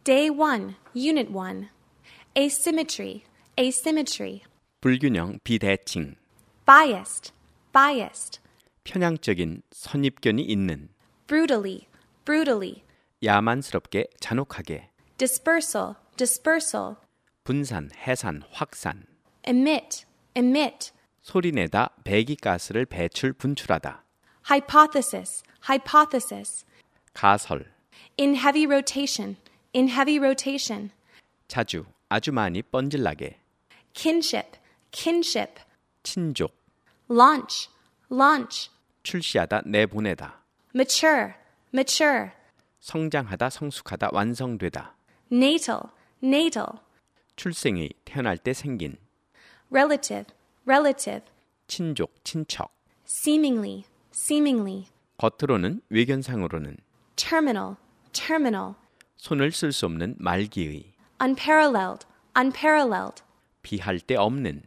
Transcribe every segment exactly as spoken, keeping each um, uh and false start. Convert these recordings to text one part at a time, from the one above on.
Day one, Unit one. Asymmetry, asymmetry. 불균형, 비대칭. Biased, biased. 편향적인, 선입견이 있는. Brutally, brutally. 야만스럽게, 잔혹하게. Dispersal, dispersal. 분산, 해산, 확산. Emit, emit. 소리내다, 배기가스를 배출, 분출하다. Hypothesis, hypothesis. 가설. In heavy rotation, in heavy rotation. 자주, 아주 많이 뻔질나게. Kinship, kinship. 친족. Launch, launch. 출시하다, 내보내다. Mature, mature. 성장하다, 성숙하다, 완성되다. Natal, natal. 출생의, 태어날 때 생긴. Relative, relative. 친족, 친척. Seemingly, seemingly. 겉으로는, 외견상으로는. Terminal, terminal. 손을 쓸 수 없는 말기의. Unparalleled, unparalleled. 비할 데 없는.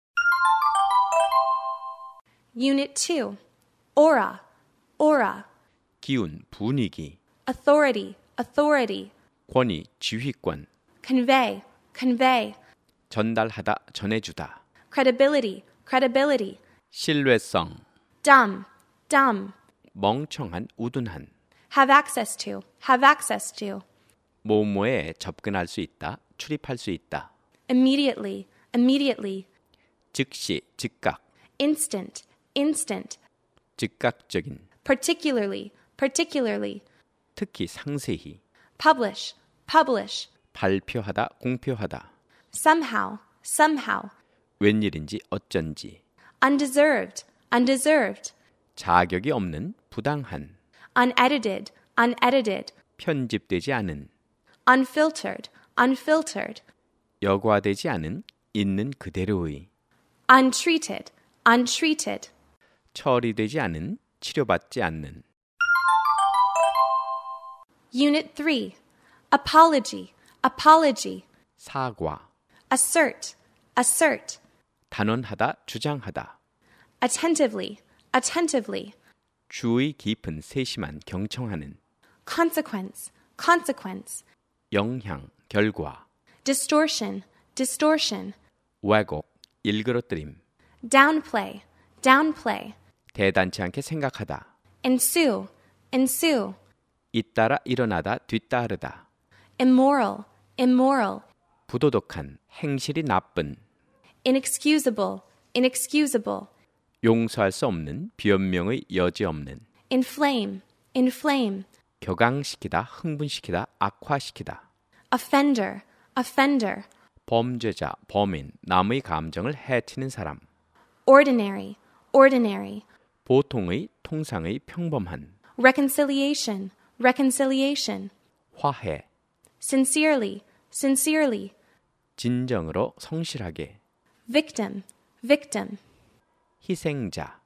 Unit two. Aura, aura. 기운, 분위기. Authority, authority. 권위, 지휘권. Convey, convey. 전달하다, 전해주다. Credibility, credibility. 신뢰성. Dumb, dumb. 멍청한, 우둔한. Have access to, have access to. 뭐뭐에 접근할 수 있다, 출입할 수 있다. Immediately, immediately. 즉시, 즉각. Instant, instant. 즉각적인. Particularly, particularly. 특히, 상세히. Publish, publish. 발표하다, 공표하다. Somehow, somehow. 웬일인지, 어쩐지. Undeserved, undeserved. 자격이 없는, 부당한. Unedited, unedited. 편집되지 않은. Unfiltered, unfiltered. 여과되지 않은, 있는 그대로의. Untreated, untreated. 처리되지 않은, 치료받지 않는. Unit three. Apology, apology. 사과. Assert, assert. 단언하다, 주장하다. Attentively, attentively. 주의 깊은, 세심한, 경청하는. Consequence, consequence. 영향, 결과. Distortion, distortion. 왜곡, 일그러뜨림. Downplay, downplay. 대단치 않게 생각하다. Ensue, ensue. 잇따라 일어나다, 뒤따르다. Immoral, immoral. 부도덕한, 행실이 나쁜. Inexcusable, inexcusable. 용서할 수 없는, 변명의 여지 없는. Inflame, inflame. 격앙시키다, 흥분시키다, 악화시키다. Offender, offender. 범죄자, 범인, 남의 감정을 해치는 사람. Ordinary, ordinary. 보통의, 통상의, 평범한. Reconciliation, reconciliation. 화해. Sincerely, sincerely. 진정으로, 성실하게. Victim, victim. 희생자.